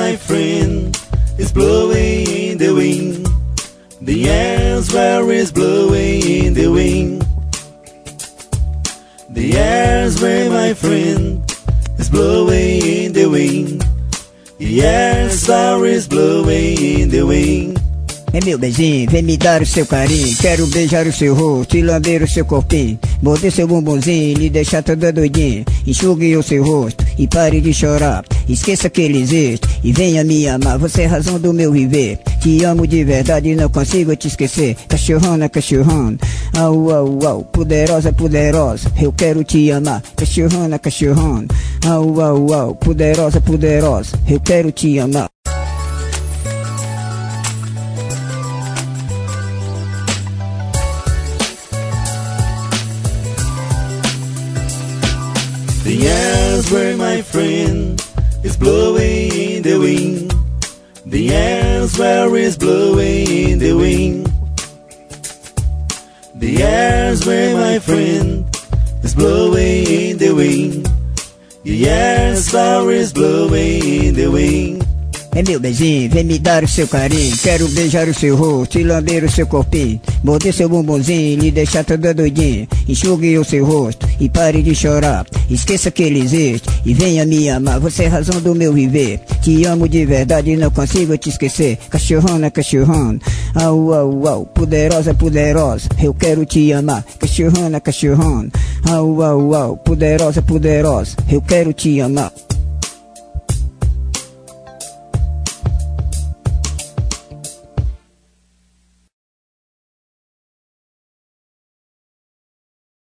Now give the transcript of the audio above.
my friend, is blowing in the wind. The air is blowing in the wind. The air my friend, is blowing in the wind. The air is blowing in the wind. É meu beijinho, vem me dar o seu carinho. Quero beijar o seu rosto e lamber o seu corpinho. Morder seu bumbumzinho e lhe deixar toda doidinha. Enxugue o seu rosto e pare de chorar. Esqueça que ele existe e venha me amar. Você é a razão do meu viver. Te amo de verdade e não consigo te esquecer. Cachorrona, cachorrona, au, au, au. Poderosa, poderosa, eu quero te amar. Cachorrona, cachorrona, au, au, au. Poderosa, poderosa, eu quero te amar. The air my friend, is blowing in the wind. The air is blowing in the wind. The air my friend, is blowing in the wind. The air is blowing in the wind. É meu beijinho, vem me dar o seu carinho. Quero beijar o seu rosto e lamber o seu corpinho. Morder seu bumbumzinho e lhe deixar toda doidinha. Enxugue o seu rosto e pare de chorar. Esqueça que ele existe e venha me amar. Você é a razão do meu viver. Te amo de verdade e não consigo te esquecer. Cachorrona, cachorrona, au, au, au. Poderosa, poderosa, eu quero te amar. Cachorrona, cachorrona, au, au, au. Poderosa, poderosa, eu quero te amar.